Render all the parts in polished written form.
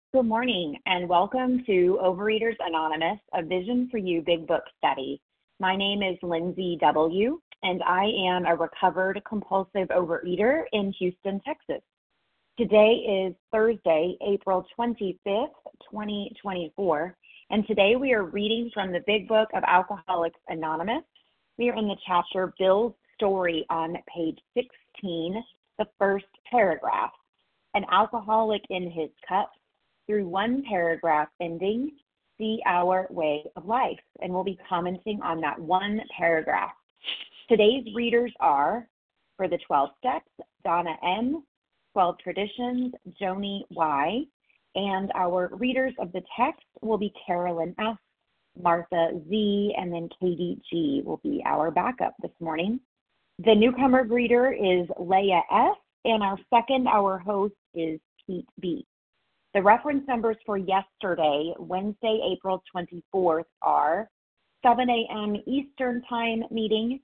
Good morning and welcome to Overeaters Anonymous, a Vision for You Big Book study. My name is Lindsay W., and I am a recovered compulsive overeater in Houston, Texas. Today is Thursday, April 25th, 2024, and today we are reading from the Big Book of Alcoholics Anonymous. We are in the chapter Bill's Story on page 16, the first paragraph. An alcoholic in his cup. Through one paragraph ending, see our way of life. And we'll be commenting on that one paragraph. Today's readers are, for the 12 steps, Donna M., 12 traditions, Joni Y., and our readers of the text will be Carolyn F., Martha Z., and then Katie G. will be our backup this morning. The newcomer reader is Leah S., and our second hour host is Pete B. The reference numbers for yesterday, Wednesday, April 24th, are 7 a.m. Eastern Time meeting,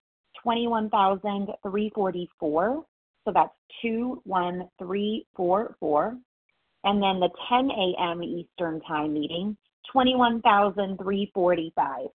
21,344. So that's 21344. And then the 10 a.m. Eastern Time meeting, 21,345.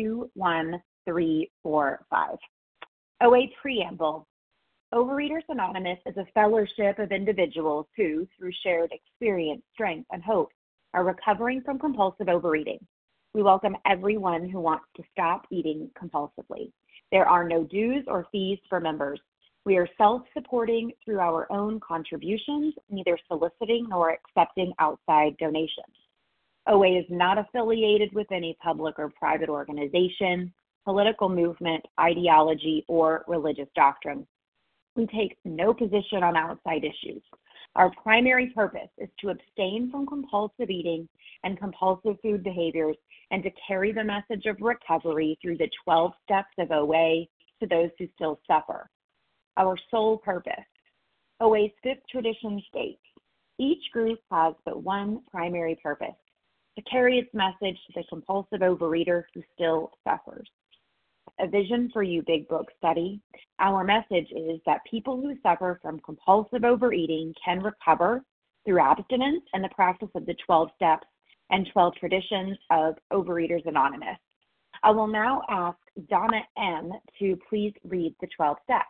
21345. OA Preamble. Overeaters Anonymous is a fellowship of individuals who, through shared experience, strength, and hope, are recovering from compulsive overeating. We welcome everyone who wants to stop eating compulsively. There are no dues or fees for members. We are self-supporting through our own contributions, neither soliciting nor accepting outside donations. OA is not affiliated with any public or private organization, political movement, ideology, or religious doctrine. We take no position on outside issues. Our primary purpose is to abstain from compulsive eating and compulsive food behaviors and to carry the message of recovery through the 12 steps of OA to those who still suffer. Our sole purpose. OA's fifth tradition states, each group has but one primary purpose, to carry its message to the compulsive overeater who still suffers. A Vision for You Big Book study. Our message is that people who suffer from compulsive overeating can recover through abstinence and the practice of the 12 steps and 12 traditions of Overeaters Anonymous. I will now ask Donna M. to please read the 12 steps.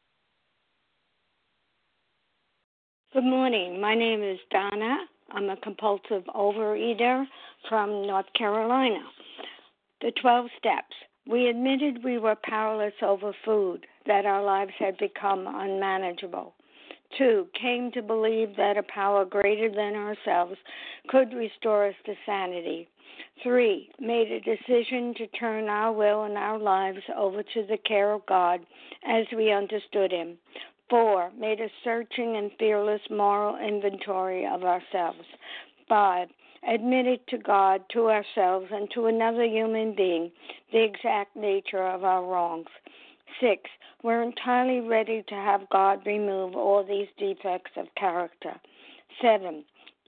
Good morning. My name is Donna. I'm a compulsive overeater from North Carolina. The 12 steps. We admitted we were powerless over food, that our lives had become unmanageable. 2, came to believe that a power greater than ourselves could restore us to sanity. 3, made a decision to turn our will and our lives over to the care of God as we understood Him. 4, made a searching and fearless moral inventory of ourselves. 5, admitted to God, to ourselves, and to another human being the exact nature of our wrongs. 6, we're entirely ready to have God remove all these defects of character. 7,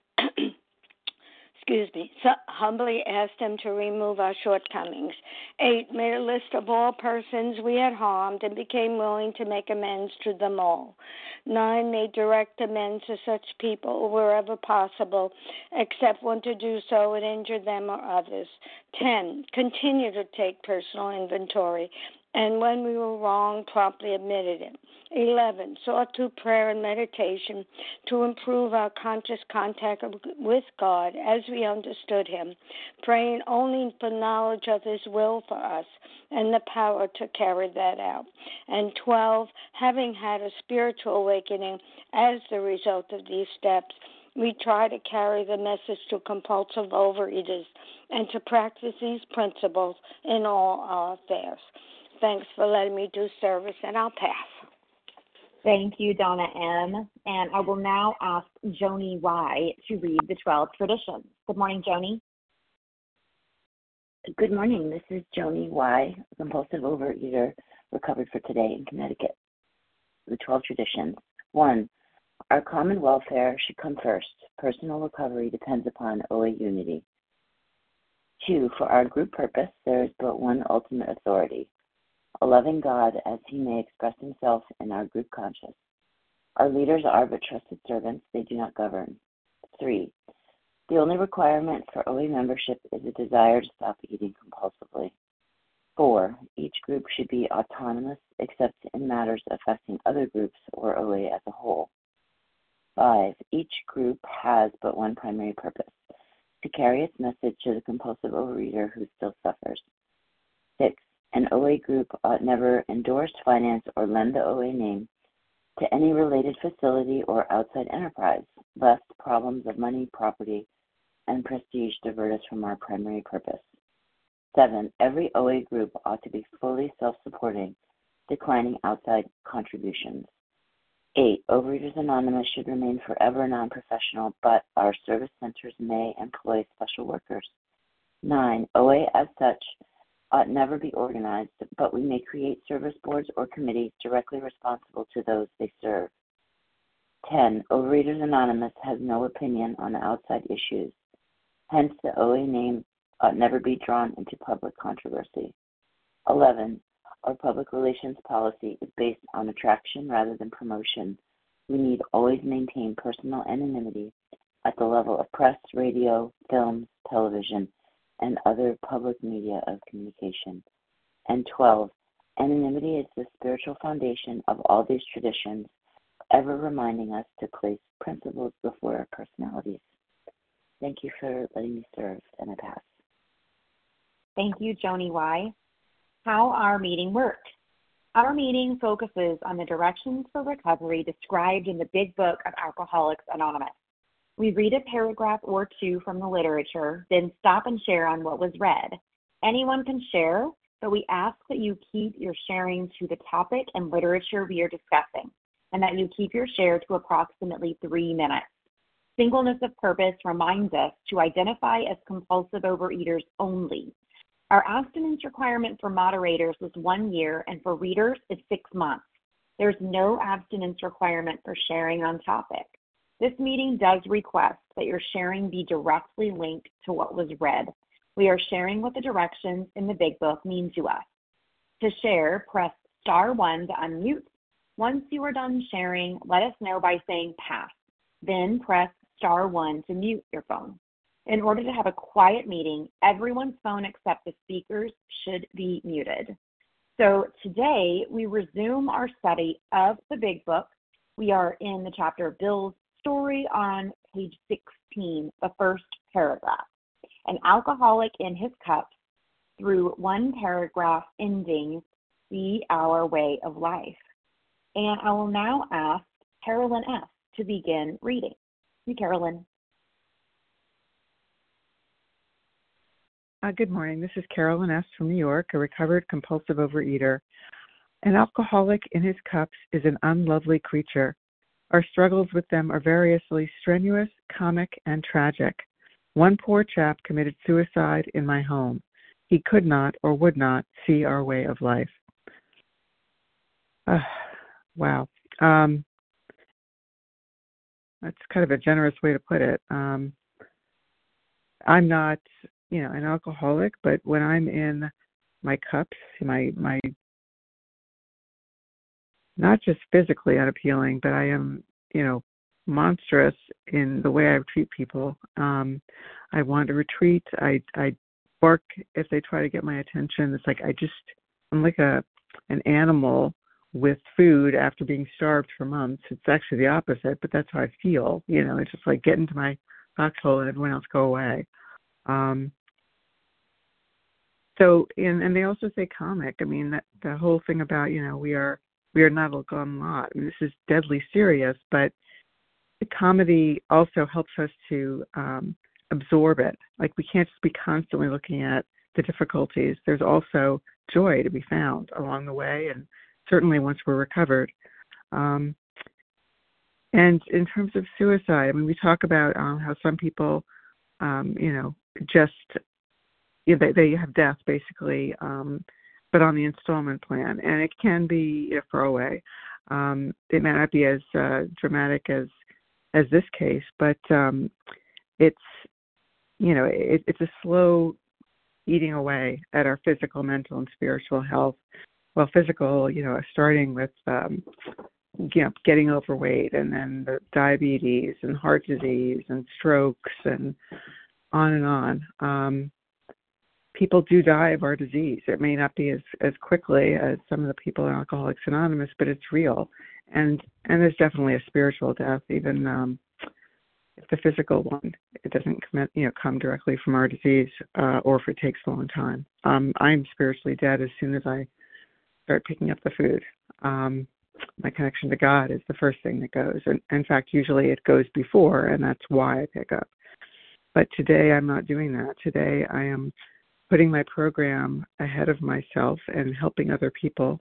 humbly asked Him to remove our shortcomings. 8, made a list of all persons we had harmed and became willing to make amends to them all. 9, made direct amends to such people wherever possible, except when to do so would injure them or others. 10, continue to take personal inventory, and when we were wrong, promptly admitted it. 11, sought through prayer and meditation to improve our conscious contact with God as we understood Him, praying only for knowledge of His will for us and the power to carry that out. And 12, having had a spiritual awakening as the result of these steps, we try to carry the message to compulsive overeaters and to practice these principles in all our affairs. Thanks for letting me do service, and I'll pass. Thank you, Donna M. And I will now ask Joni Y. to read the 12 traditions. Good morning, Joni. Good morning. This is Joni Y., a compulsive overeater, recovered for today in Connecticut. The 12 traditions. 1, our common welfare should come first. Personal recovery depends upon OA unity. 2, for our group purpose, there is but one ultimate authority, a loving God as He may express Himself in our group conscience. Our leaders are but trusted servants, they do not govern. 3, The only requirement for OA membership is a desire to stop eating compulsively. 4. Each group should be autonomous except in matters affecting other groups or OA as a whole. 5. Each group has but one primary purpose, to carry its message to the compulsive overeater who still suffers. 6. An OA group ought never endorse, finance, or lend the OA name to any related facility or outside enterprise, lest problems of money, property, and prestige divert us from our primary purpose. 7. Every OA group ought to be fully self-supporting, declining outside contributions. 8. Overeaters Anonymous should remain forever non-professional, but our service centers may employ special workers. 9. OA as such ought never be organized, but we may create service boards or committees directly responsible to those they serve. 10. Overeaters Anonymous has no opinion on outside issues. Hence, the OA name ought never be drawn into public controversy. 11. Our public relations policy is based on attraction rather than promotion. We need always maintain personal anonymity at the level of press, radio, films, television, and other public media of communication. And 12. Anonymity is the spiritual foundation of all these traditions, ever reminding us to place principles before our personalities. Thank you for letting me serve, and I pass. Thank you, Joni Y. How our meeting worked. Our meeting focuses on the directions for recovery described in the Big Book of Alcoholics Anonymous. We read a paragraph or two from the literature, then stop and share on what was read. Anyone can share, but we ask that you keep your sharing to the topic and literature we are discussing, and that you keep your share to approximately 3 minutes. Singleness of purpose reminds us to identify as compulsive overeaters only. Our abstinence requirement for moderators is 1 year, and for readers is 6 months. There's no abstinence requirement for sharing on topic. This meeting does request that your sharing be directly linked to what was read. We are sharing what the directions in the Big Book mean to us. To share, press *1 to unmute. Once you are done sharing, let us know by saying pass. Then press *1 to mute your phone. In order to have a quiet meeting, everyone's phone except the speakers should be muted. So today we resume our study of the Big Book. We are in the chapter Bill's Story on page 16, the first paragraph. An alcoholic in his cups, through one paragraph ending, see our way of life. And I will now ask Carolyn S. to begin reading. Hey, Carolyn. Good morning. This is Carolyn S. from New York, a recovered compulsive overeater. An alcoholic in his cups is an unlovely creature. Our struggles with them are variously strenuous, comic, and tragic. One poor chap committed suicide in my home. He could not or would not see our way of life. Wow. That's kind of a generous way to put it. I'm not, an alcoholic, but when I'm in my cups, my not just physically unappealing, but I am, monstrous in the way I treat people. I want to retreat. I bark if they try to get my attention. It's like I'm like an animal with food after being starved for months. It's actually the opposite, but that's how I feel. It's just like get into my foxhole and everyone else go away. And they also say comic. I mean, that the whole thing about, we are not a gun lot. I mean, this is deadly serious, but the comedy also helps us to absorb it. Like, we can't just be constantly looking at the difficulties. There's also joy to be found along the way, and certainly once we're recovered. And in terms of suicide, I mean, we talk about how some people, they have death basically, but on the installment plan, and it can be for OA. It may not be as dramatic as this case, but it's a slow eating away at our physical, mental, and spiritual health. Well, physical, starting with getting overweight, and then the diabetes and heart disease and strokes and on and on. People do die of our disease. It may not be as quickly as some of the people in Alcoholics Anonymous, but it's real. And there's definitely a spiritual death, even if the physical one, it doesn't come directly from our disease, or if it takes a long time. I'm spiritually dead as soon as I start picking up the food. My connection to God is the first thing that goes. And in fact, usually it goes before, and that's why I pick up. But today I'm not doing that. Today I am putting my program ahead of myself and helping other people,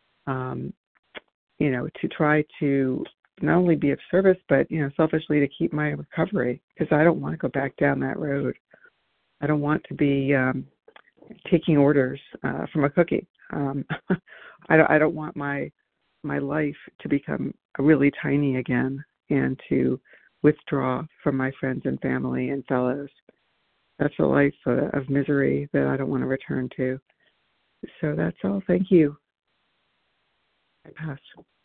to try to not only be of service, but, selfishly to keep my recovery, because I don't want to go back down that road. I don't want to be taking orders from a cookie. I don't want my life to become really tiny again and to withdraw from my friends and family and fellows. That's a life of misery that I don't want to return to. So that's all. Thank you. I pass.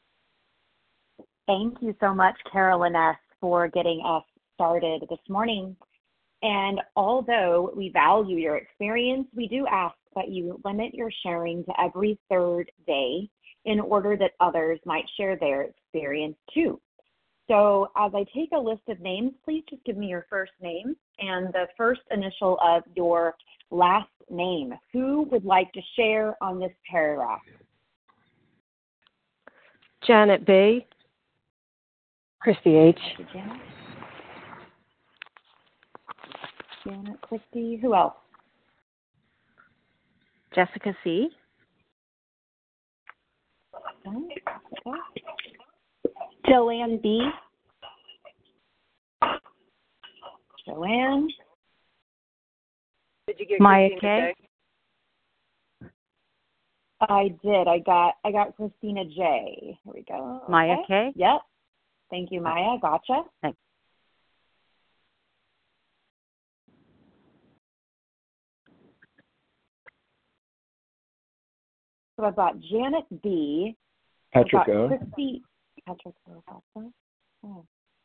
Thank you so much, Carolyn S., for getting us started this morning. And although we value your experience, we do ask that you limit your sharing to every third day in order that others might share their experience too. So as I take a list of names, please just give me your first name and the first initial of your last name. Who would like to share on this paragraph? Janet B. Christy H. Thank you, Janet. Janet, Christy. Who else? Jessica C. Okay. Joanne B. Joanne. Did you get Maya Christina K? J? I did. I got Christina J. Here we go. Okay. Maya K? Yep. Thank you, Maya. Gotcha. Thanks. So I've got Janet B. Patrick I've got O. Christy. Patrick O. Oh.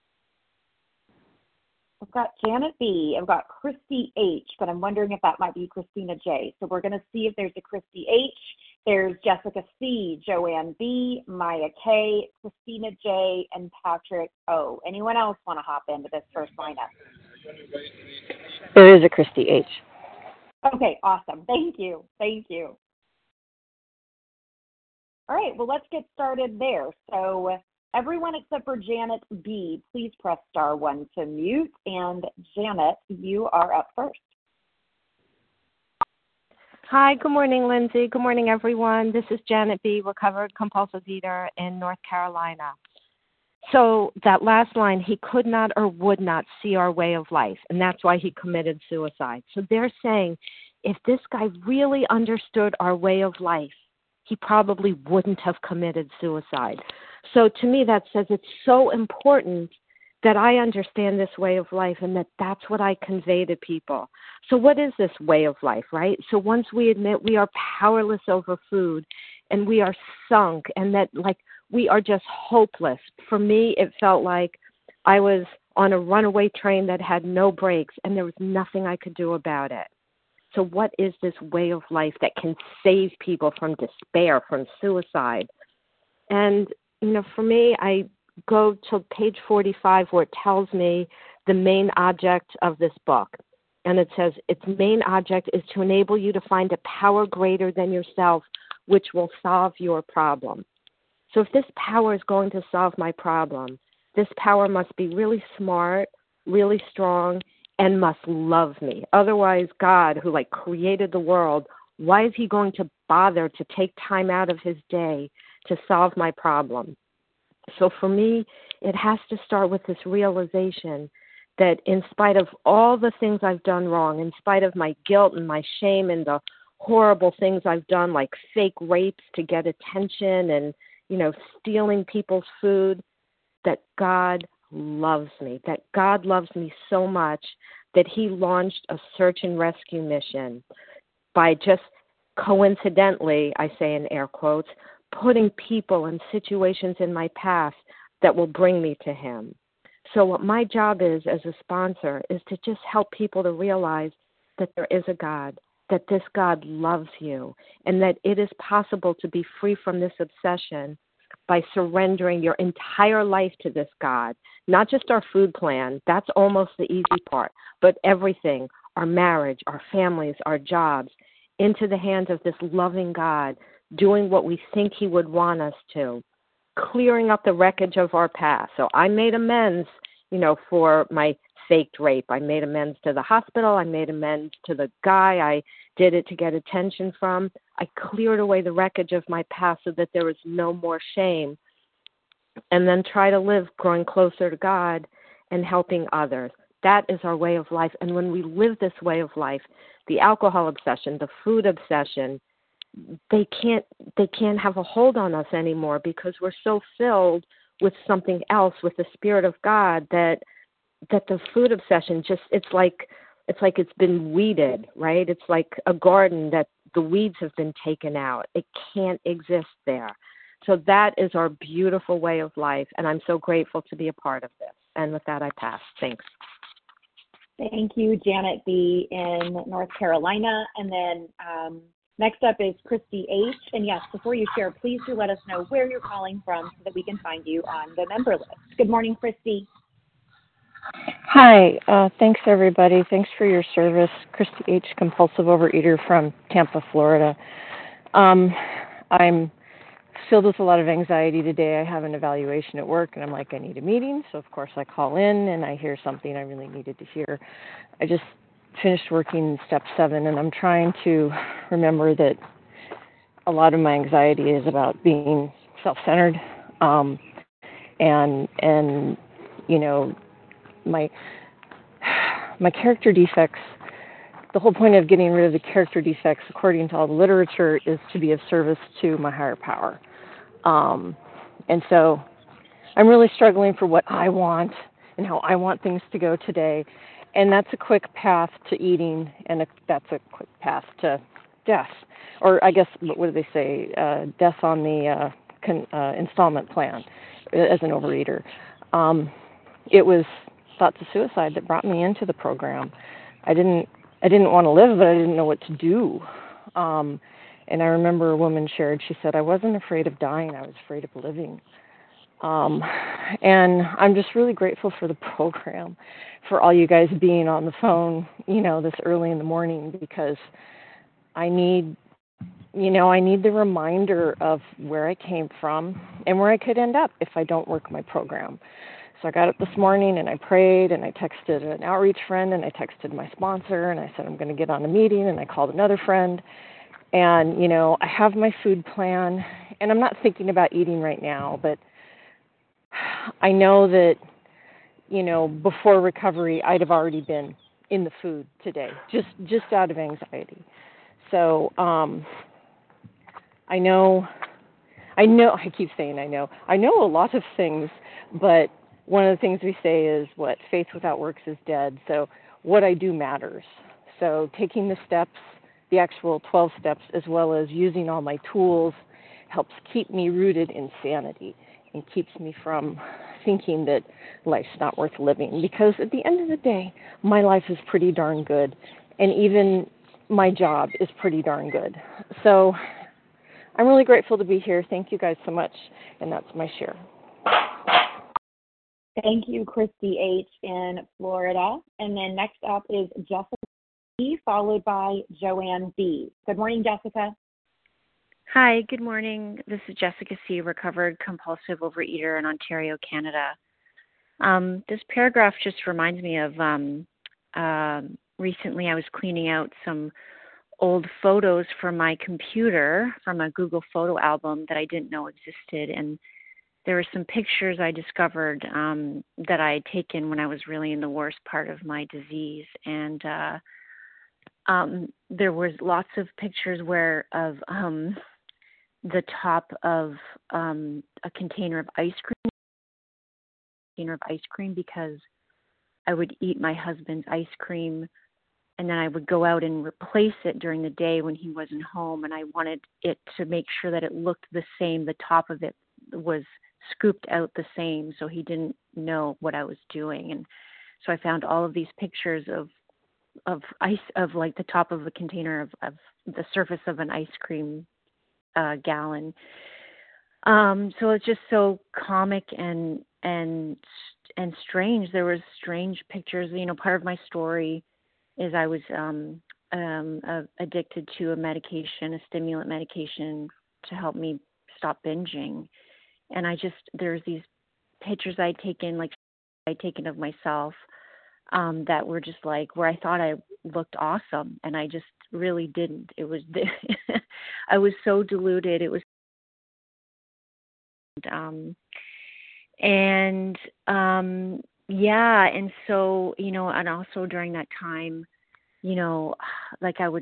I've got Janet B. I've got Christy H. But I'm wondering if that might be Christina J. So we're going to see if there's a Christy H. There's Jessica C., Joanne B., Maya K., Christina J., and Patrick O. Anyone else want to hop into this first lineup? There is a Christy H. Okay, awesome. Thank you. All right, well, let's get started there. So everyone except for Janet B., please press star 1 to mute. And Janet, you are up first. Hi, good morning, Lindsay. Good morning, everyone. This is Janet B., recovered compulsive eater in North Carolina. So that last line, he could not or would not see our way of life, and that's why he committed suicide. So they're saying if this guy really understood our way of life, he probably wouldn't have committed suicide. So to me, that says it's so important that I understand this way of life and that's what I convey to people. So what is this way of life, right? So once we admit we are powerless over food and we are sunk and that we are just hopeless. For me, it felt like I was on a runaway train that had no brakes and there was nothing I could do about it. So what is this way of life that can save people from despair, from suicide? And, for me, I go to page 45 where it tells me the main object of this book. And it says, its main object is to enable you to find a power greater than yourself, which will solve your problem. So if this power is going to solve my problem, this power must be really smart, really strong, and must love me. Otherwise, God, who created the world, why is he going to bother to take time out of his day to solve my problem? So for me, it has to start with this realization that in spite of all the things I've done wrong, in spite of my guilt and my shame and the horrible things I've done, like fake rapes to get attention and, stealing people's food, that God loves me, that God loves me so much that he launched a search and rescue mission by just coincidentally, I say in air quotes, putting people and situations in my past that will bring me to him. So what my job is as a sponsor is to just help people to realize that there is a God, that this God loves you, and that it is possible to be free from this obsession by surrendering your entire life to this God, not just our food plan. That's almost the easy part, but everything, our marriage, our families, our jobs, into the hands of this loving God, doing what we think he would want us to, clearing up the wreckage of our past. So I made amends, for my faked rape. I made amends to the hospital. I made amends to the guy I did it to get attention from. I cleared away the wreckage of my past so that there was no more shame. And then try to live growing closer to God and helping others. That is our way of life. And when we live this way of life, the alcohol obsession, the food obsession, they can't have a hold on us anymore because we're so filled with something else, with the Spirit of God, that the food obsession it's like it's been weeded, right? It's like a garden that the weeds have been taken out. It can't exist there. So that is our beautiful way of life, and I'm so grateful to be a part of this. And with that, I pass. Thanks. Thank you, Janet B. in North Carolina. And then next up is Christy H. And yes, before you share, please do let us know where you're calling from so that we can find you on the member list. Good morning, Christy. Hi. Thanks, everybody. Thanks for your service. Christy H., compulsive overeater from Tampa, Florida. I'm filled with a lot of anxiety today. I have an evaluation at work, and I'm like, I need a meeting. So, of course, I call in, and I hear something I really needed to hear. I just finished working step 7, and I'm trying to remember that a lot of my anxiety is about being self-centered, and my character defects. The whole point of getting rid of the character defects, according to all the literature, is to be of service to my higher power. And so I'm really struggling for what I want and how I want things to go today. And that's a quick path to eating, and that's a quick path to death. Or I guess, what do they say? Death on the installment plan as an overeater. It was thoughts of suicide that brought me into the program. I didn't want to live, but I didn't know what to do. And I remember a woman shared, she said, I wasn't afraid of dying, I was afraid of living. And I'm just really grateful for the program, for all you guys being on the phone, this early in the morning, because I need the reminder of where I came from and where I could end up if I don't work my program. So I got up this morning and I prayed and I texted an outreach friend and I texted my sponsor and I said I'm going to get on a meeting, and I called another friend. And, I have my food plan, and I'm not thinking about eating right now, but I know that, before recovery, I'd have already been in the food today, just out of anxiety. So I know, I keep saying I know a lot of things, but one of the things we say is faith without works is dead. So what I do matters. So taking the steps, the actual 12 steps, as well as using all my tools, helps keep me rooted in sanity and keeps me from thinking that life's not worth living. Because at the end of the day, my life is pretty darn good, and even my job is pretty darn good. So I'm really grateful to be here. Thank you guys so much, and that's my share. Thank you, Christy H. in Florida. And then next up is Jessica B., followed by Joanne B. Good morning, Jessica. Hi, good morning. This is Jessica C., recovered compulsive overeater in Ontario, Canada. This paragraph just reminds me of recently I was cleaning out some old photos from my computer from a Google photo album that I didn't know existed, and there were some pictures I discovered that I had taken when I was really in the worst part of my disease, and there was lots of pictures of the top of a container of ice cream, because I would eat my husband's ice cream and then I would go out and replace it during the day when he wasn't home, and I wanted it to make sure that it looked the same. The top of it was scooped out the same, so he didn't know what I was doing. And so I found all of these pictures of ice, of like the top of a container of the surface of an ice cream gallon. So it's just so comic and strange. There was strange pictures. You know, part of my story is I was addicted to a medication, a stimulant medication, to help me stop binging. And there's these pictures I'd taken of myself that were just like, where I thought I looked awesome, and I just really didn't. It was, I was so deluded. It was, yeah. And so, you know, and also during that time, you know, like I would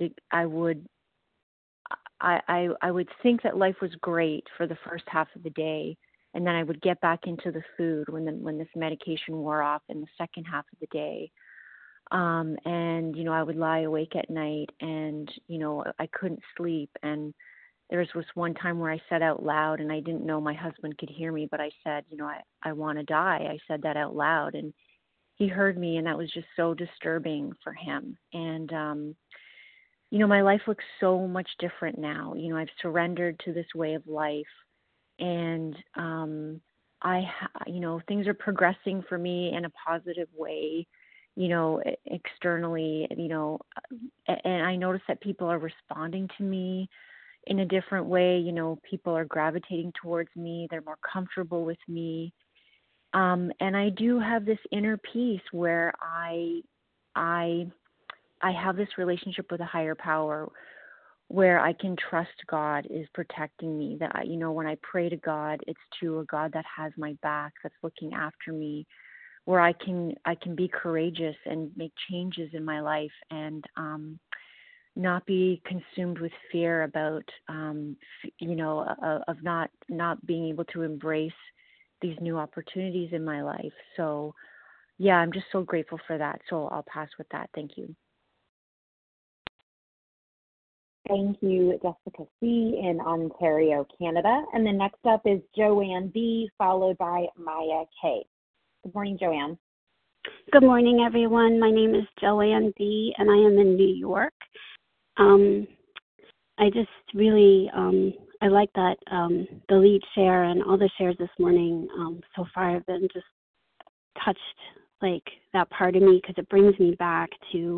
think that life was great for the first half of the day, and then I would get back into the food when this medication wore off in the second half of the day. And, you know, I would lie awake at night, and, you know, I couldn't sleep. And there was this one time where I said out loud, and I didn't know my husband could hear me, but I said, you know, I want to die. I said that out loud, and he heard me, and that was just so disturbing for him. And, you know, my life looks so much different now. You know, I've surrendered to this way of life, and you know, things are progressing for me in a positive way, you know, externally, you know, and I notice that people are responding to me in a different way. You know, people are gravitating towards me. They're more comfortable with me. And I do have this inner peace where I have this relationship with a higher power where I can trust God is protecting me. That, you know, when I pray to God, it's to a God that has my back, that's looking after me, where I can be courageous and make changes in my life, and not be consumed with fear about, you know, of not being able to embrace these new opportunities in my life. So, yeah, I'm just so grateful for that. So I'll pass with that. Thank you. Thank you, Jessica C. in Ontario, Canada. And then next up is Joanne B., followed by Maya K. Good morning, Joanne. Good morning, everyone. My name is Joanne B., and I am in New York. I just really, I like that the lead share and all the shares this morning so far have been just touched, like that part of me, because it brings me back to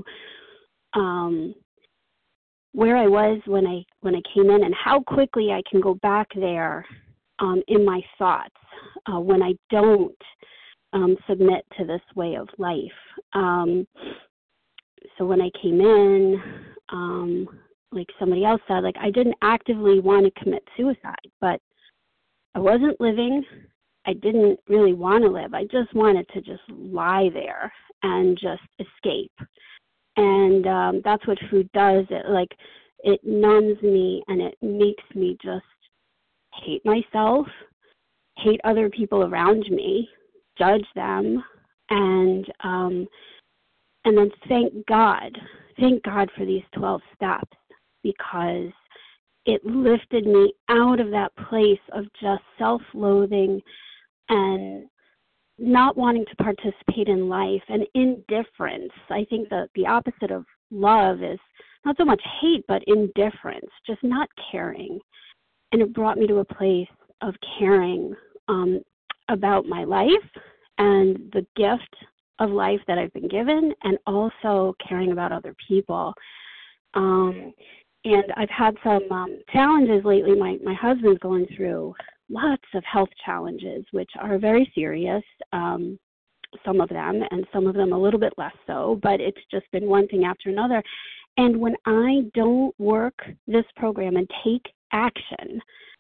where I was when I came in, and how quickly I can go back there in my thoughts when I don't submit to this way of life. So when I came in, like somebody else said, like I didn't actively want to commit suicide, but I wasn't living. I didn't really want to live. I just wanted to just lie there and just escape. And that's what food does. It numbs me, and it makes me just hate myself, hate other people around me, judge them, and then thank God for these 12 steps, because it lifted me out of that place of just self-loathing and not wanting to participate in life and indifference. I think that the opposite of love is not so much hate, but indifference, just not caring. And it brought me to a place of caring about my life and the gift of life that I've been given, and also caring about other people. And I've had some challenges lately. My husband's going through lots of health challenges, which are very serious, some of them, and some of them a little bit less so, but it's just been one thing after another. And when I don't work this program and take action,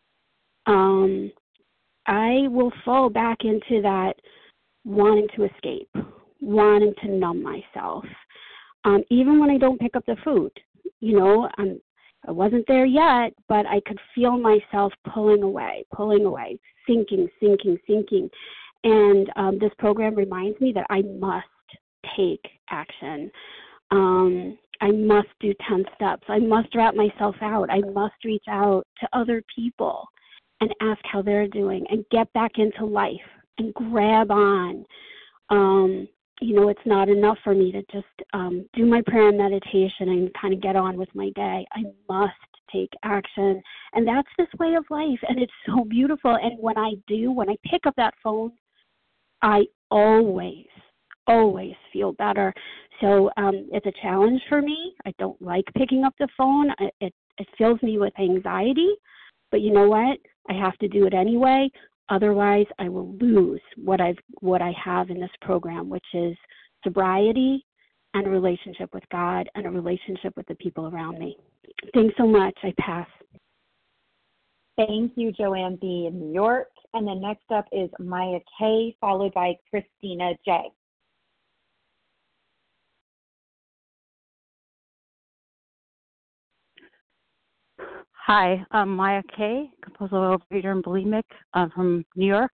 I will fall back into that wanting to escape, wanting to numb myself. Even when I don't pick up the food, you know, I wasn't there yet, but I could feel myself pulling away, sinking. And this program reminds me that I must take action. I must do 10 steps. I must wrap myself out. I must reach out to other people and ask how they're doing and get back into life and grab on. It's not enough for me to just do my prayer and meditation and kind of get on with my day. I must take action. And that's this way of life. And it's so beautiful. And when I pick up that phone, I always feel better. So it's a challenge for me. I don't like picking up the phone. It fills me with anxiety. But you know what? I have to do it anyway. Otherwise, I will lose what I have in this program, which is sobriety and a relationship with God and a relationship with the people around me. Thanks so much. I pass. Thank you, Joanne B. in New York. And then next up is Maya K., followed by Christina J. Hi, I'm Maya K., compulsive overeater and bulimic from New York.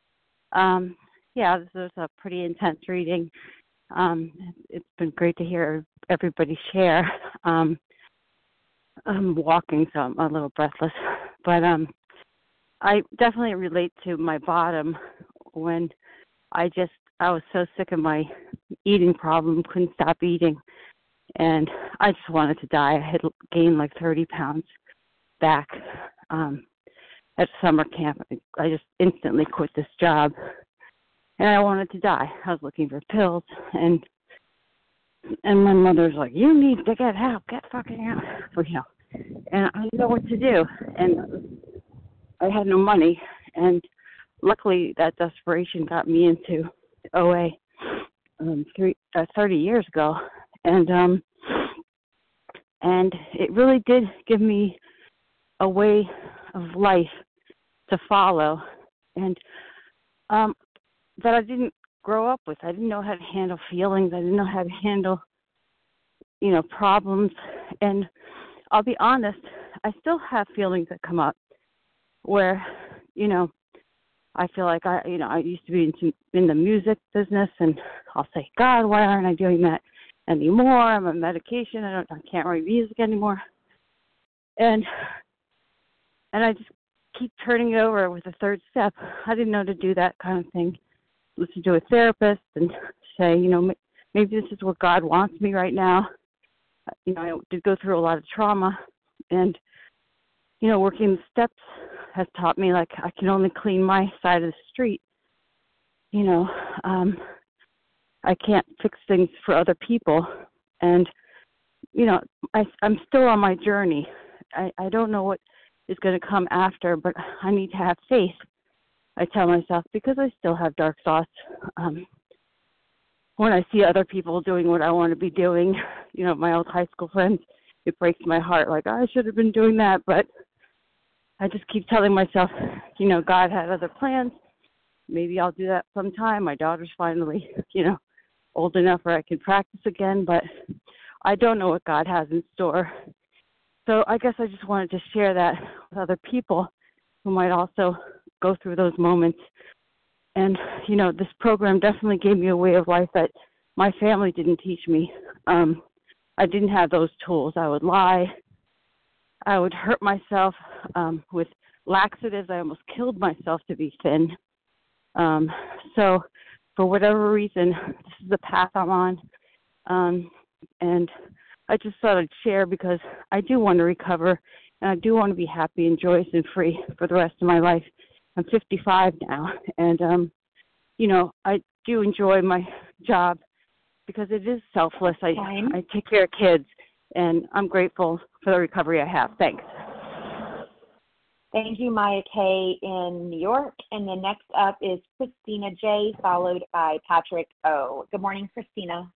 This was a pretty intense reading. It's been great to hear everybody share. I'm walking, so I'm a little breathless. But I definitely relate to my bottom when I was so sick of my eating problem, couldn't stop eating, and I just wanted to die. I had gained like 30 pounds back at summer camp. I just instantly quit this job, and I wanted to die. I was looking for pills, and my mother's like, "You need to get help. Get fucking help," And I didn't know what to do, and I had no money, and luckily that desperation got me into OA 30 years ago, and it really did give me a way of life to follow, and that I didn't grow up with. I didn't know how to handle feelings. I didn't know how to handle, problems. And I'll be honest, I still have feelings that come up where, I feel like I used to be in the music business, and I'll say, God, why aren't I doing that anymore? I'm on medication. I can't write music anymore. And I just keep turning it over with the third step. I didn't know to do that kind of thing. Listen to a therapist and say, maybe this is what God wants me right now. I did go through a lot of trauma, and, working the steps has taught me, like, I can only clean my side of the street. I can't fix things for other people. And, I'm still on my journey. I don't know what is going to come after, but I need to have faith, I tell myself, because I still have dark thoughts. When I see other people doing what I want to be doing, my old high school friends, it breaks my heart. Like, I should have been doing that, but I just keep telling myself, God had other plans. Maybe I'll do that sometime. My daughter's finally, old enough where I can practice again, but I don't know what God has in store. So I guess I just wanted to share that with other people who might also go through those moments. And, this program definitely gave me a way of life that my family didn't teach me. I didn't have those tools. I would lie. I would hurt myself with laxatives. I almost killed myself to be thin. So for whatever reason, this is the path I'm on. And I just thought I'd share because I do want to recover, and I do want to be happy and joyous and free for the rest of my life. I'm 55 now, and, I do enjoy my job because it is selfless. I take care of kids, and I'm grateful for the recovery I have. Thanks. Thank you, Maya K. in New York. And then next up is Christina J., followed by Patrick O. Good morning, Christina.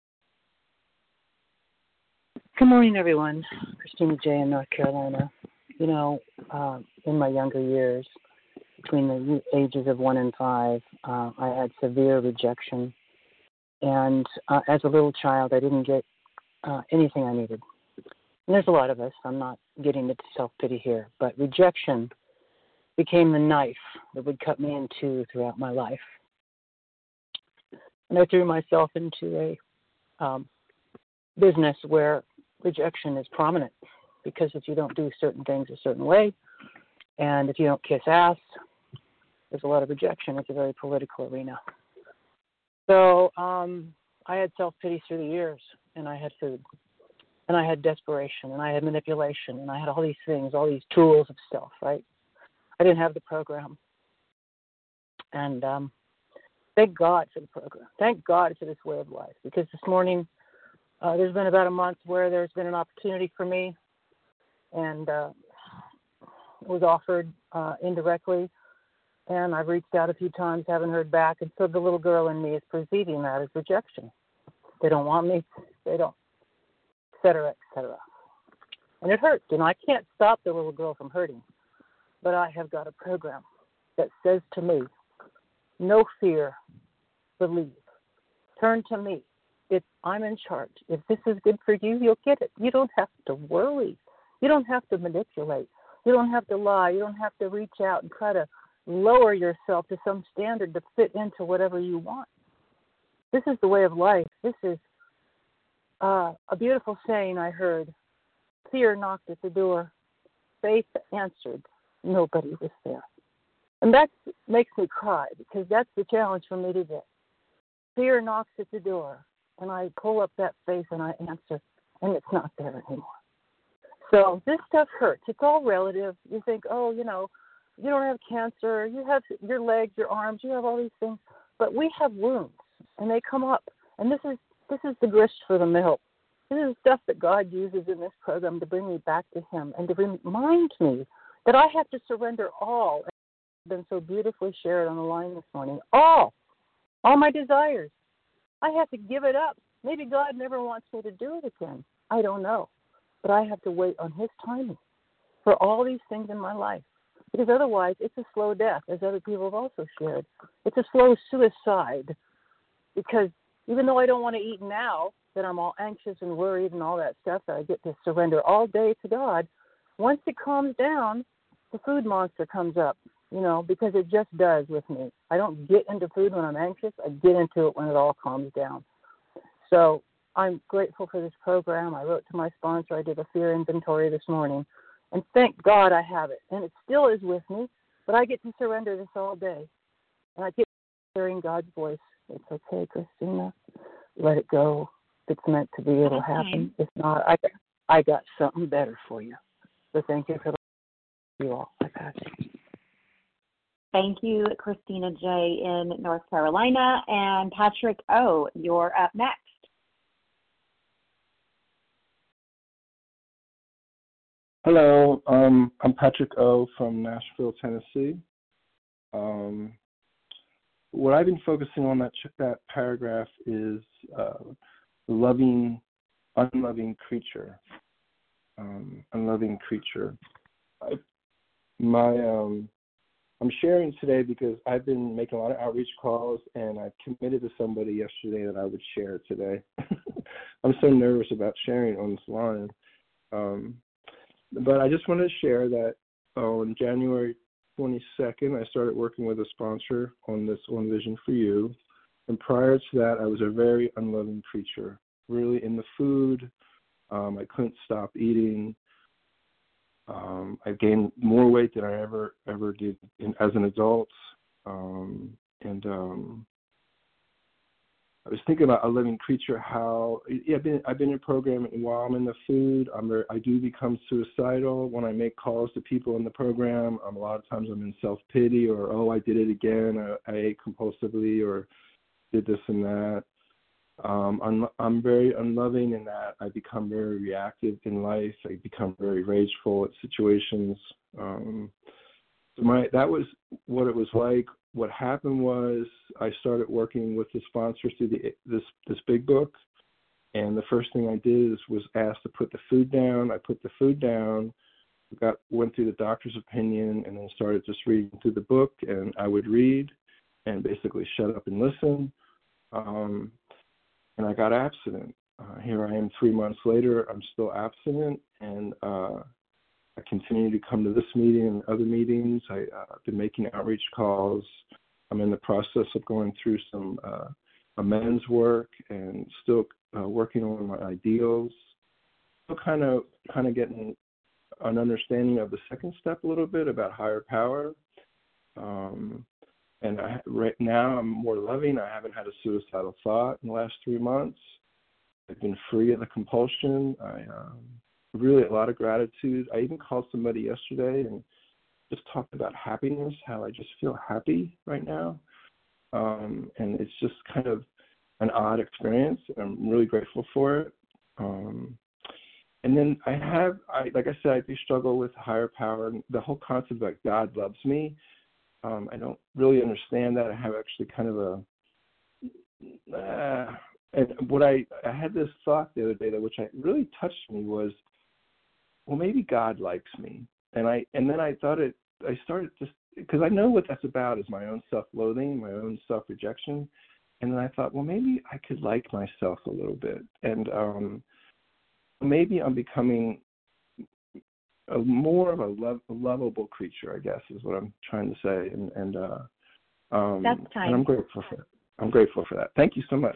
Good morning, everyone. Christina J. in North Carolina. In my younger years, between the ages of 1 and 5, I had severe rejection. And as a little child, I didn't get anything I needed. And there's a lot of us. I'm not getting into self-pity here. But rejection became the knife that would cut me in two throughout my life. And I threw myself into a business where rejection is prominent, because if you don't do certain things a certain way, and if you don't kiss ass, there's a lot of rejection. It's a very political arena. So I had self-pity through the years, and I had food, and I had desperation, and I had manipulation, and I had all these things, all these tools of self, right? I didn't have the program. And thank God for the program. Thank God for this way of life, because this morning there's been about a month where there's been an opportunity for me, and it was offered indirectly, and I've reached out a few times, haven't heard back, and so the little girl in me is perceiving that as rejection. They don't want me, they don't, et cetera, et cetera. And it hurts, and I can't stop the little girl from hurting, but I have got a program that says to me, no fear, believe. Turn to me. I'm in charge. If this is good for you, you'll get it. You don't have to worry. You don't have to manipulate. You don't have to lie. You don't have to reach out and try to lower yourself to some standard to fit into whatever you want. This is the way of life. This is a beautiful saying I heard. Fear knocked at the door. Faith answered. Nobody was there. And that makes me cry, because that's the challenge for me today. Fear knocks at the door, and I pull up that faith and I answer, and it's not there anymore. So this stuff hurts. It's all relative. You think, oh, you don't have cancer. You have your legs, your arms. You have all these things. But we have wounds, and they come up. And this is the grist for the mill. This is stuff that God uses in this program to bring me back to Him and to remind me that I have to surrender all. It's been so beautifully shared on the line this morning. All my desires. I have to give it up. Maybe God never wants me to do it again. I don't know. But I have to wait on His timing for all these things in my life. Because otherwise, it's a slow death, as other people have also shared. It's a slow suicide. Because even though I don't want to eat now, that I'm all anxious and worried and all that stuff, that I get to surrender all day to God, once it calms down, the food monster comes up, because it just does with me. I don't get into food when I'm anxious. I get into it when it all calms down. So I'm grateful for this program. I wrote to my sponsor. I did a fear inventory this morning. And thank God I have it. And it still is with me, but I get to surrender this all day. And I keep hearing God's voice. It's okay, Christina. Let it go. If it's meant to be, it'll happen. If not, I got something better for you. So thank you for you all. I pass it. Thank you, Christina J. in North Carolina. And Patrick O., you're up next. Hello, I'm Patrick O. from Nashville, Tennessee. What I've been focusing on that paragraph is loving, unloving creature. Unloving creature. I'm sharing today because I've been making a lot of outreach calls, and I committed to somebody yesterday that I would share today. I'm so nervous about sharing on this line. But I just wanted to share that on January 22nd, I started working with a sponsor on this One Vision for You. And prior to that, I was a very unloving creature, really in the food. I couldn't stop eating. I gained more weight than I ever did as an adult. I was thinking about a living creature, how I've been in a program, and while I'm in the food, I do become suicidal when I make calls to people in the program. A lot of times I'm in self-pity, or, I did it again, I ate compulsively, or did this and that. I'm very unloving in that I become very reactive in life. I become very rageful at situations. That was what it was like. What happened was I started working with the sponsor through this big book, and the first thing I did was asked to put the food down. I put the food down, went through the doctor's opinion, and then started just reading through the book. And I would read and basically shut up and listen. And I got abstinent. Here I am 3 months later. I'm still abstinent, and I continue to come to this meeting and other meetings. I've been making outreach calls. I'm in the process of going through some amends work and still working on my ideals. Still kind of getting an understanding of the second step a little bit about higher power. And right now I'm more loving. I haven't had a suicidal thought in the last 3 months. I've been free of the compulsion. I really a lot of gratitude. I even called somebody yesterday and just talked about happiness, how I just feel happy right now. And it's just kind of an odd experience. I'm really grateful for it. And then like I said, I do struggle with higher power. The whole concept that God loves me, I don't really understand that. I have actually kind of and what I had this thought the other day which really touched me was, well, maybe God likes me. And then I started just, because I know what that's about is my own self-loathing, my own self-rejection. And then I thought, well, maybe I could like myself a little bit. And maybe I'm becoming more of a lovable creature, I guess, is what I'm trying to say. And that's time. And I'm grateful for it. I'm grateful for that. Thank you so much.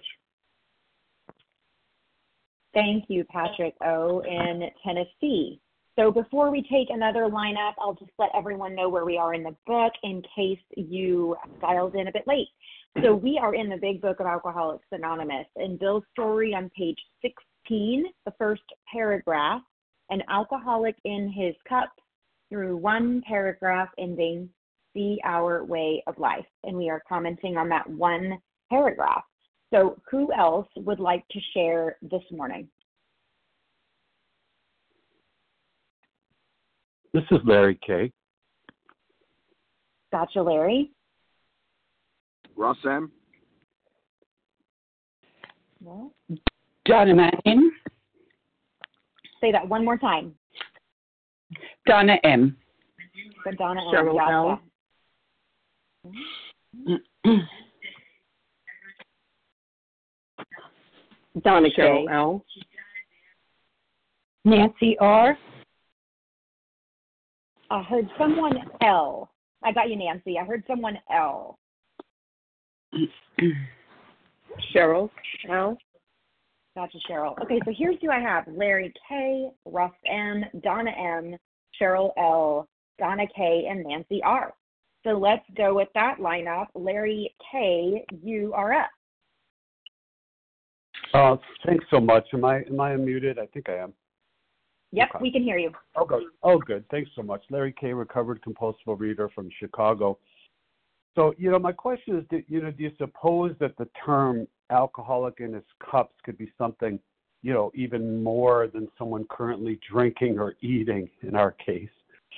Thank you, Patrick O. in Tennessee. So before we take another lineup, I'll just let everyone know where we are in the book in case you dialed in a bit late. So we are in the Big Book of Alcoholics Anonymous, and Bill's story on page 16, the first paragraph, an alcoholic in his cup through one paragraph ending, see our way of life. And we are commenting on that one paragraph. So who else would like to share this morning? This is Larry K. Gotcha, Larry. Ross M. Well, Donna Manning. Say that one more time. Donna M. So Donna M. Cheryl Gotcha. L. Donna Cheryl K. L. Nancy R. I heard someone L. I got you, Nancy. I heard someone L. Cheryl L. Gotcha, Cheryl. Okay, so here's who I have. Larry K., Russ M., Donna M., Cheryl L., Donna K., and Nancy R. So let's go with that lineup. Larry K., you are up. Thanks so much. Am I unmuted? I think I am. Yep, Okay. we can hear you. Oh, good. Thanks so much. Larry K., recovered compulsive reader from Chicago. So, my question is, do you suppose that the term alcoholic in his cups could be something, even more than someone currently drinking or eating in our case?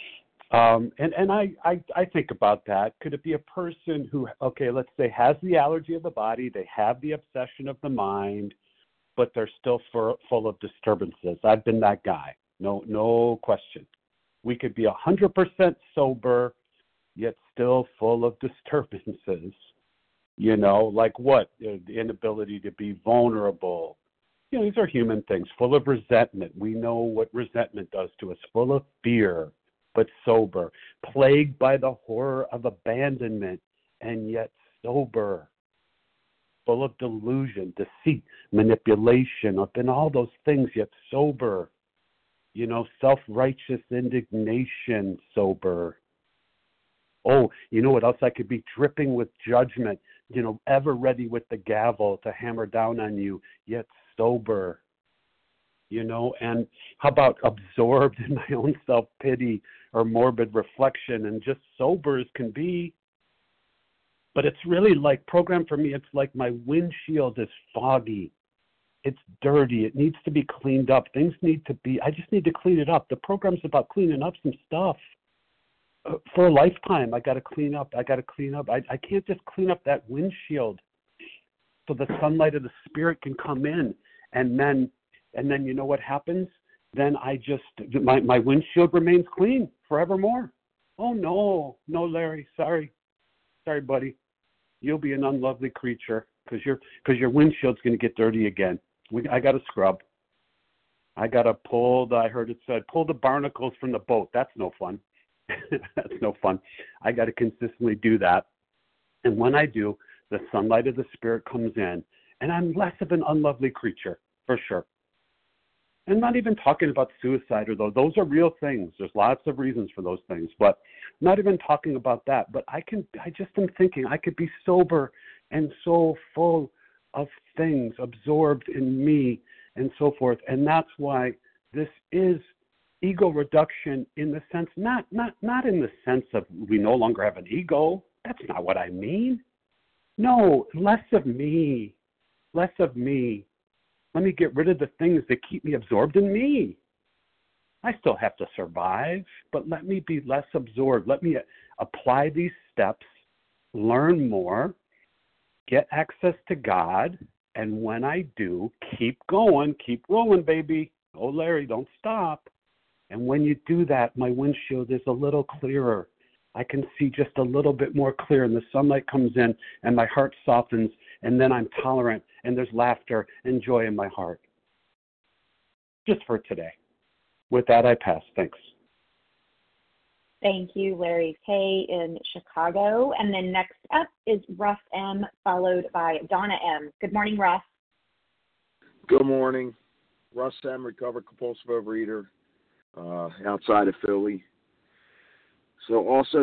And I think about that. Could it be a person who, let's say, has the allergy of the body, they have the obsession of the mind, but they're still full of disturbances? I've been that guy. No question. We could be 100% sober, yet still full of disturbances. Like what? The inability to be vulnerable. These are human things. Full of resentment. We know what resentment does to us. Full of fear, but sober. Plagued by the horror of abandonment, and yet sober. Full of delusion, deceit, manipulation, up in all those things, yet sober. Self-righteous indignation, sober. Oh, you know what else? I could be dripping with judgment, ever ready with the gavel to hammer down on you, yet sober. And how about absorbed in my own self-pity or morbid reflection and just sober as can be? But it's really like, programmed for me, it's like my windshield is foggy. It's dirty. It needs to be cleaned up. I just need to clean it up. The program's about cleaning up some stuff. For a lifetime, I got to clean up. I can't just clean up that windshield so the sunlight of the spirit can come in. And then you know what happens? Then my windshield remains clean forevermore. Oh, no, Larry. Sorry, buddy. You'll be an unlovely creature because your windshield's going to get dirty again. I got to scrub. I got to pull the barnacles from the boat. That's no fun. That's no fun. I got to consistently do that. And when I do, the sunlight of the Spirit comes in, and I'm less of an unlovely creature, for sure. I'm not even talking about suicide, or those are real things. There's lots of reasons for those things, but I'm not even talking about that. But I just am thinking I could be sober and so full of things absorbed in me and so forth. And that's why this is ego reduction in the sense, not in the sense of we no longer have an ego. That's not what I mean. No, less of me. Less of me. Let me get rid of the things that keep me absorbed in me. I still have to survive, but let me be less absorbed. Let me apply these steps, learn more, get access to God, and when I do, keep going, keep rolling, baby. Oh, Larry, don't stop. And when you do that, my windshield is a little clearer. I can see just a little bit more clear, and the sunlight comes in, and my heart softens, and then I'm tolerant, and there's laughter and joy in my heart. Just for today. With that, I pass. Thanks. Thank you, Larry K. in Chicago. And then next up is Russ M., followed by Donna M. Good morning, Russ. Good morning. Russ M., recovered compulsive overeater, outside of Philly. So also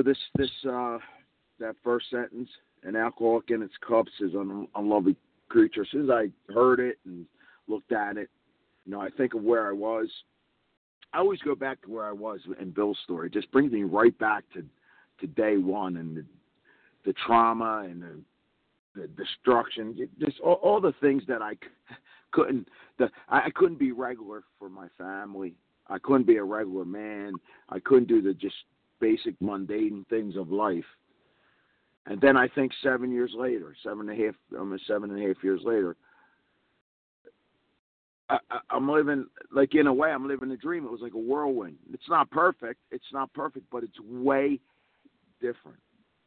that first sentence, an alcoholic in its cups is an unlovely creature. As soon as I heard it and looked at it, I think of where I was. I always go back to where I was in Bill's story. It just brings me right back to day one and the trauma and the destruction, just all the things that I couldn't be regular for my family. I couldn't be a regular man. I couldn't do the just basic mundane things of life. And then I think 7 years later, 7.5 years later, I'm living, like, in a way, I'm living a dream. It was like a whirlwind. It's not perfect, but it's way different.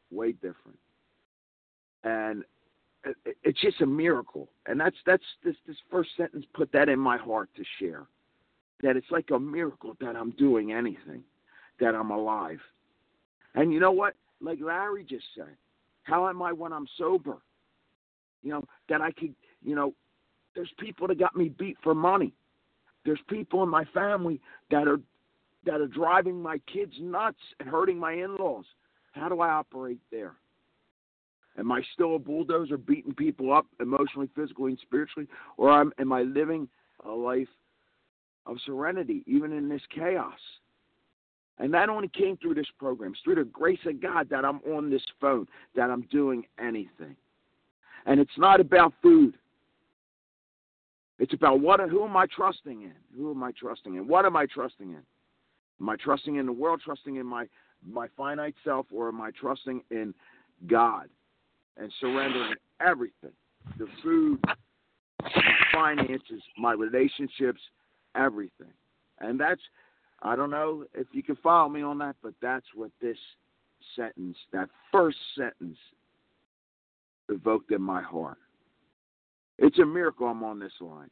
And it's just a miracle. And that's this first sentence put that in my heart to share. That it's like a miracle that I'm doing anything, that I'm alive. And you know what? Like Larry just said, how am I when I'm sober? That I could, there's people that got me beat for money. There's people in my family that are driving my kids nuts and hurting my in-laws. How do I operate there? Am I still a bulldozer beating people up emotionally, physically, and spiritually? Or am I living a life of serenity, even in this chaos? And that only came through this program. It's through the grace of God that I'm on this phone, that I'm doing anything. And it's not about food. It's about who am I trusting in? Who am I trusting in? What am I trusting in? Am I trusting in the world, trusting in my finite self, or am I trusting in God and surrendering everything? The food, my finances, my relationships, everything. And that's, I don't know if you can follow me on that, but that's what this sentence, that first sentence, evoked in my heart. It's a miracle I'm on this line.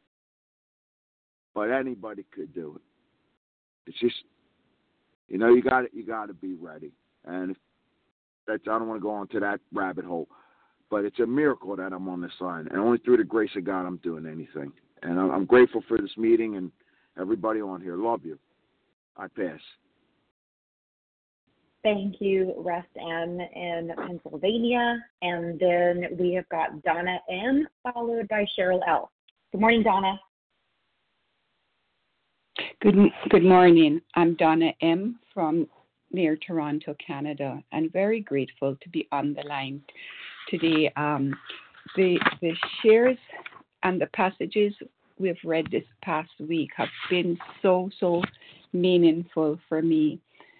But anybody could do it. It's just, you got to be ready. And I don't want to go into that rabbit hole, but it's a miracle that I'm on this line. And only through the grace of God I'm doing anything. And I'm grateful for this meeting and everybody on here. Love you. I pass. Thank you, Russ M. in Pennsylvania. And then we have got Donna M., followed by Cheryl L. Good morning, Donna. Good morning. I'm Donna M. from near Toronto, Canada, and very grateful to be on the line today. The shares and the passages we've read this past week have been so meaningful for me.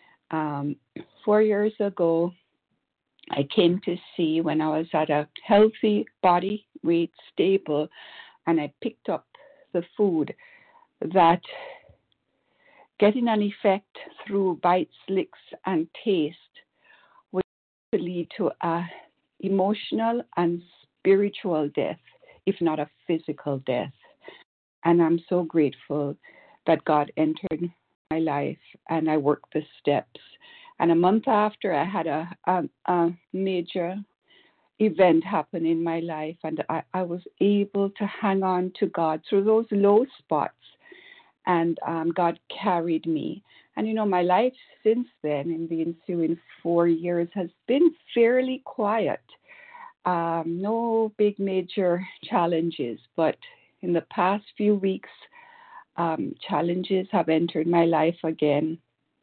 4 years ago, I came to see when I was at a healthy body weight stable, and I picked up the food that getting an effect through bites, licks, and taste would lead to a emotional and spiritual death, if not a physical death. And I'm so grateful that God entered my life and I worked the steps. And a month after, I had a major event happened in my life, and I was able to hang on to God through those low spots, and God carried me. And, my life since then, in the ensuing 4 years, has been fairly quiet. No big major challenges, but in the past few weeks, challenges have entered my life again.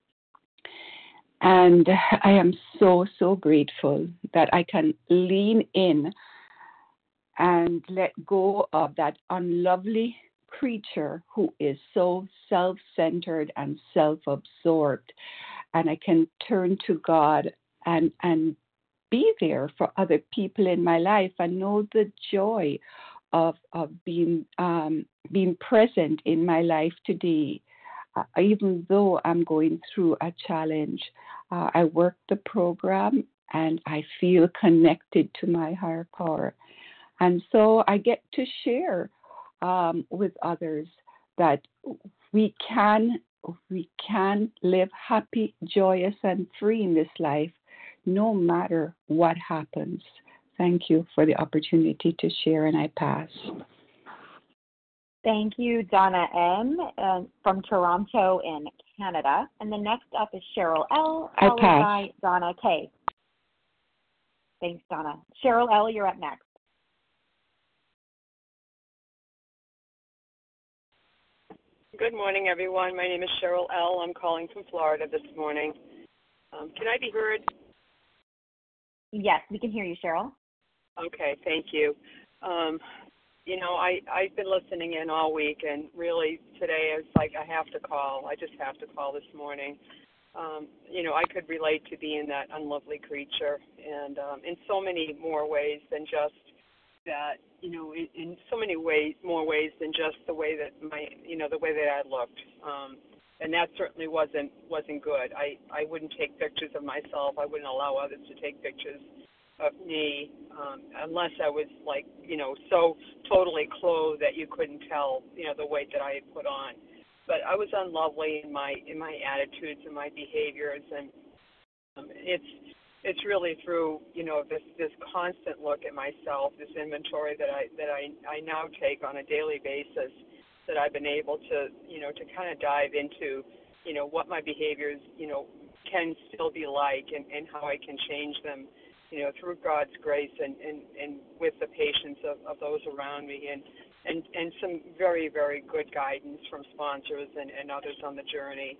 And I am so, so grateful that I can lean in and let go of that unlovely creature who is so self-centered and self-absorbed. And I can turn to God and be there for other people in my life and know the joy of being present in my life today. Even though I'm going through a challenge, I work the program and I feel connected to my higher power. And so I get to share with others that we can live happy, joyous, and free in this life, no matter what happens. Thank you for the opportunity to share, and I pass. Thank you, Donna M. From Toronto in Canada. And then next up is Cheryl L., followed by Donna K. Thanks, Donna. Cheryl L., you're up next. Good morning, everyone. My name is Cheryl L. I'm calling from Florida this morning. Can I be heard? Yes, we can hear you, Cheryl. Okay, thank you. I've been listening in all week, and really today it's like I have to call. I just have to call this morning. I could relate to being that unlovely creature, and in so many more ways than just that. In so many more ways than just the way that the way that I looked. And that certainly wasn't good. I wouldn't take pictures of myself. I wouldn't allow others to take pictures of me unless I was so totally clothed that you couldn't tell the weight that I had put on. But I was unlovely in my attitudes and my behaviors, and it's really through this constant look at myself, this inventory that I now take on a daily basis, that I've been able to to kind of dive into what my behaviors can still be like, and how I can change them through God's grace and with the patience of those around me, and some very, very good guidance from sponsors and others on the journey.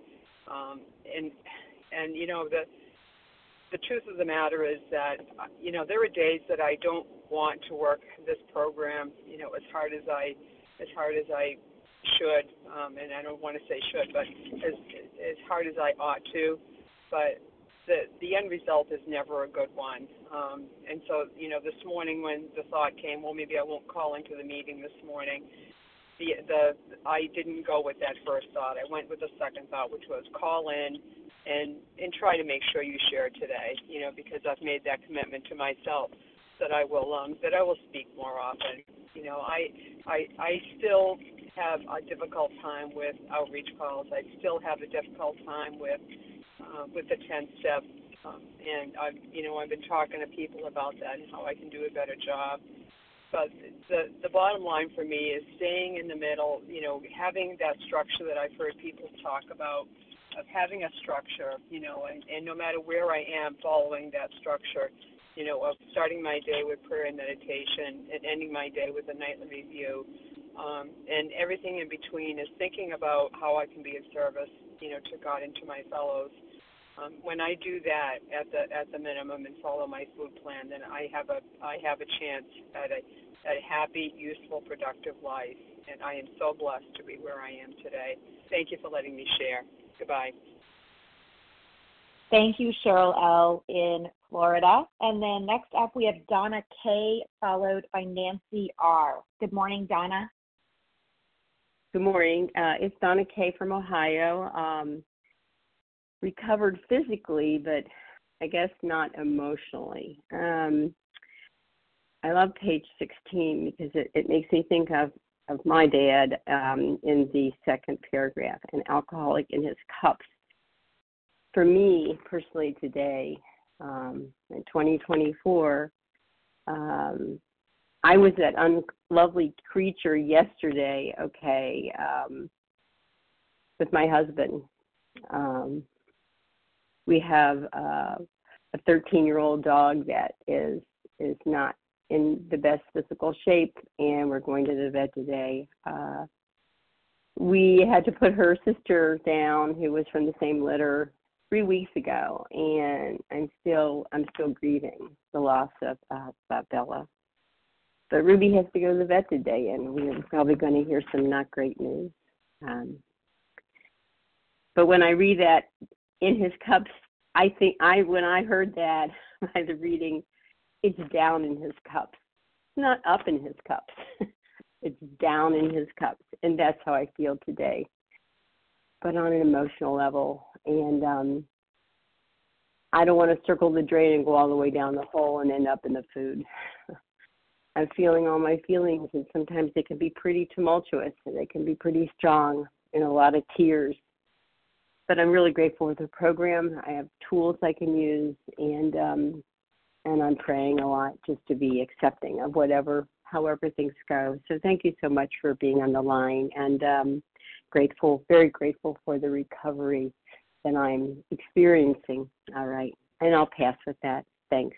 The truth of the matter is that there are days that I don't want to work this program as hard as I should, and I don't want to say should, but as hard as I ought to. But the end result is never a good one. And so this morning when the thought came, well, maybe I won't call into the meeting this morning, I didn't go with that first thought. I went with the second thought, which was call in and try to make sure you share today, because I've made that commitment to myself that I will speak more often. I still have a difficult time with outreach calls. I still have a difficult time with the 10th step, and I've been talking to people about that and how I can do a better job. But the bottom line for me is staying in the middle, having that structure that I've heard people talk about, of having a structure, and no matter where I am, following that structure, of starting my day with prayer and meditation and ending my day with a nightly review, and everything in between is thinking about how I can be of service, to God and to my fellows. When I do that at the minimum and follow my food plan, then I have a chance at a happy, useful, productive life, and I am so blessed to be where I am today. Thank you for letting me share. Goodbye. Thank you, Cheryl L. in Florida. And then next up we have Donna K. followed by Nancy R. Good morning, Donna. Good morning. It's Donna K. from Ohio. Recovered physically, but I guess not emotionally. I love page 16 because it makes me think of my dad in the second paragraph, an alcoholic in his cups. For me personally today, in 2024, I was that lovely creature yesterday, with my husband. We have a 13-year-old dog that is not in the best physical shape, and we're going to the vet today. We had to put her sister down, who was from the same litter, 3 weeks ago, and I'm still grieving the loss of Bella. But Ruby has to go to the vet today, and we're probably going to hear some not great news. But when I read that in his cups, when I heard that by the reading, it's down in his cups. It's not up in his cups. It's down in his cups, and that's how I feel today. But on an emotional level, and I don't want to circle the drain and go all the way down the hole and end up in the food. I'm feeling all my feelings, and sometimes they can be pretty tumultuous, and they can be pretty strong, and a lot of tears. But I'm really grateful for the program. I have tools I can use, and I'm praying a lot just to be accepting of however things go. So thank you so much for being on the line, and grateful, very grateful for the recovery that I'm experiencing. All right, and I'll pass with that. Thanks.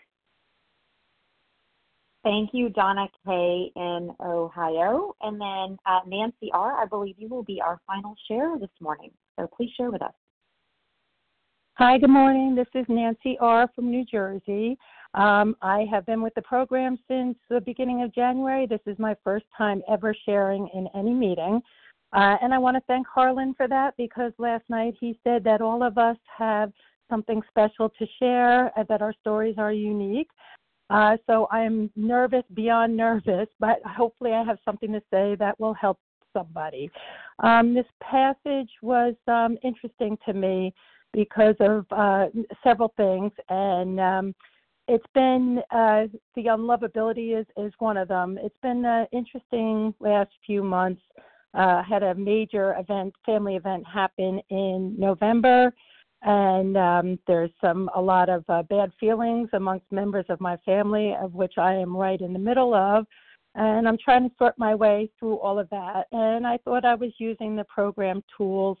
Thank you, Donna K. in Ohio. And then Nancy R., I believe you will be our final share this morning. So please share with us. Hi, good morning. This is Nancy R. from New Jersey. I have been with the program since the beginning of January. This is my first time ever sharing in any meeting. And I want to thank Harlan for that, because last night he said that all of us have something special to share, that our stories are unique. So I'm nervous beyond nervous, but hopefully I have something to say that will help somebody. This passage was interesting to me because of several things, and it's been, the unlovability is one of them. It's been an interesting last few months. Had a major family event happen in November, and there's a lot of bad feelings amongst members of my family, of which I am right in the middle of, and I'm trying to sort my way through all of that. And I thought I was using the program tools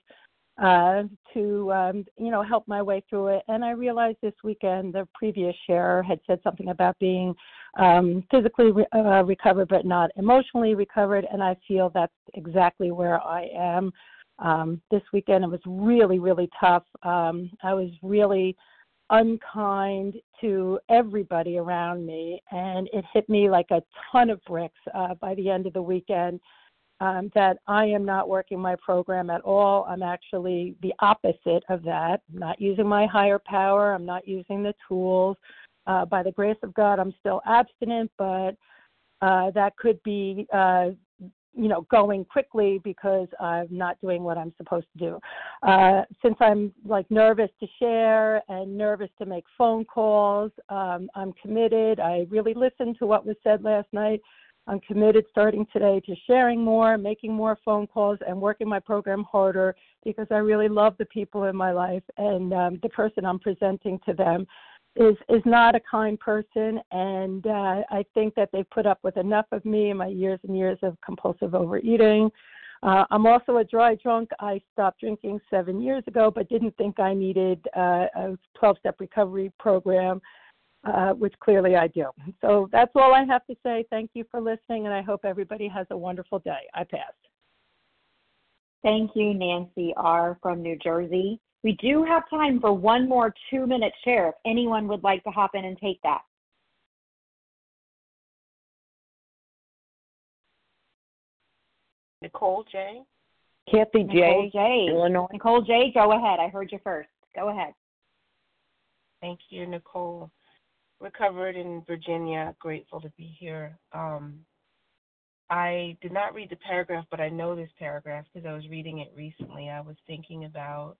to help my way through it. And I realized this weekend the previous sharer had said something about being physically recovered but not emotionally recovered, and I feel that's exactly where I am. This weekend it was really, really tough. I was really unkind to everybody around me, and it hit me like a ton of bricks by the end of the weekend. That I am not working my program at all. I'm actually the opposite of that. I'm not using my higher power. I'm not using the tools. By the grace of God, I'm still abstinent, but that could be, going quickly because I'm not doing what I'm supposed to do. Since I'm nervous to share and nervous to make phone calls, I'm committed. I really listened to what was said last night. I'm committed starting today to sharing more, making more phone calls, and working my program harder because I really love the people in my life, and the person I'm presenting to them is not a kind person, and I think that they put up with enough of me in my years and years of compulsive overeating. I'm also a dry drunk. I stopped drinking 7 years ago, but didn't think I needed a 12-step recovery program. Which clearly I do. So that's all I have to say. Thank you for listening, and I hope everybody has a wonderful day. I pass. Thank you, Nancy R. from New Jersey. We do have time for one more 2-minute share if anyone would like to hop in and take that. Nicole J. Kathy J. Nicole J. Illinois. Nicole J., go ahead. I heard you first. Go ahead. Thank you, Nicole. Recovered in Virginia, grateful to be here. I did not read the paragraph, but I know this paragraph because I was reading it recently. I was thinking about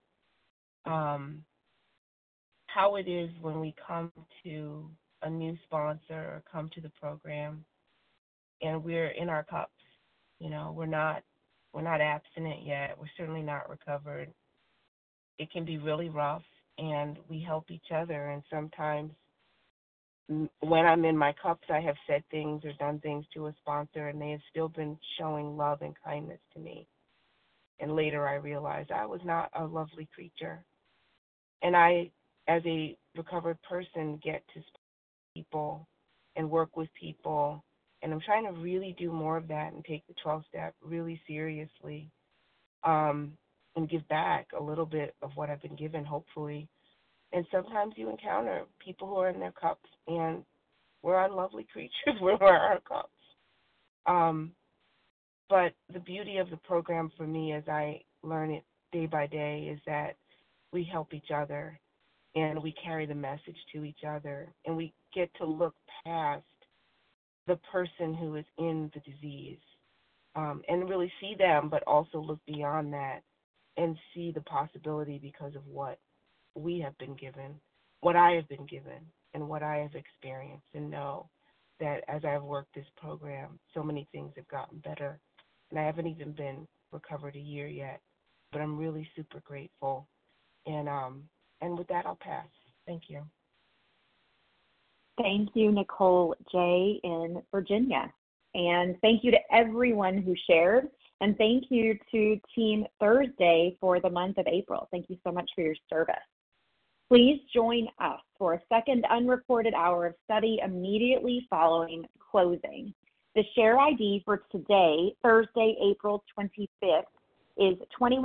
how it is when we come to a new sponsor or come to the program and we're in our cups. We're not abstinent yet. We're certainly not recovered. It can be really rough, and we help each other, and sometimes when I'm in my cups, I have said things or done things to a sponsor, and they have still been showing love and kindness to me. And later I realized I was not a lovely creature. And I, as a recovered person, get to speak to people and work with people. And I'm trying to really do more of that and take the 12-step really seriously, and give back a little bit of what I've been given, hopefully. And sometimes you encounter people who are in their cups, and we're unlovely creatures when we're in our cups. But the beauty of the program for me, as I learn it day by day, is that we help each other, and we carry the message to each other, and we get to look past the person who is in the disease, and really see them, but also look beyond that and see the possibility because of what we have been given, what I have been given, and what I have experienced, and know that as I've worked this program, so many things have gotten better. And I haven't even been recovered a year yet, but I'm really super grateful. And with that, I'll pass. Thank you. Thank you, Nicole J. in Virginia. And thank you to everyone who shared. And thank you to Team Thursday for the month of April. Thank you so much for your service. Please join us for a second unrecorded hour of study immediately following closing. The share ID for today, Thursday, April 25th, is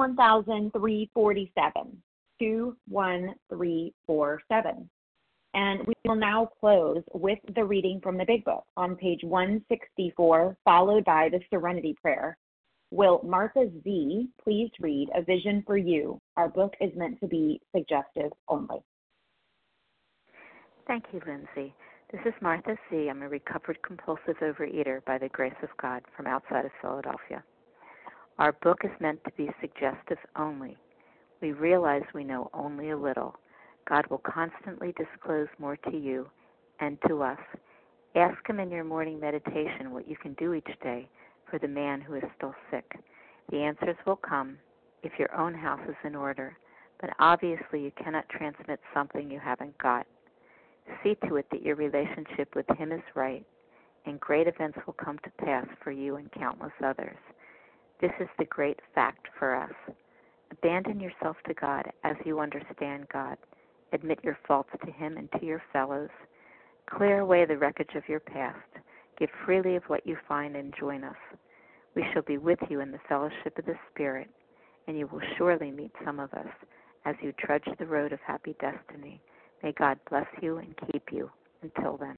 21,347, 21347. And we will now close with the reading from the Big Book on page 164, followed by the Serenity Prayer. Will Martha Z. please read A Vision for You? Our book is meant to be suggestive only. Thank you, Lindsay. This is Martha C. I'm a recovered compulsive overeater by the grace of God from outside of Philadelphia. Our book is meant to be suggestive only. We realize we know only a little. God will constantly disclose more to you and to us. Ask Him in your morning meditation what you can do each day for the man who is still sick. The answers will come if your own house is in order, but obviously you cannot transmit something you haven't got. See to it that your relationship with Him is right, and great events will come to pass for you and countless others. This is the great fact for us. Abandon yourself to God as you understand God. Admit your faults to Him and to your fellows. Clear away the wreckage of your past. Give freely of what you find and join us. We shall be with you in the fellowship of the Spirit, and you will surely meet some of us as you trudge the road of happy destiny. May God bless you and keep you. Until then.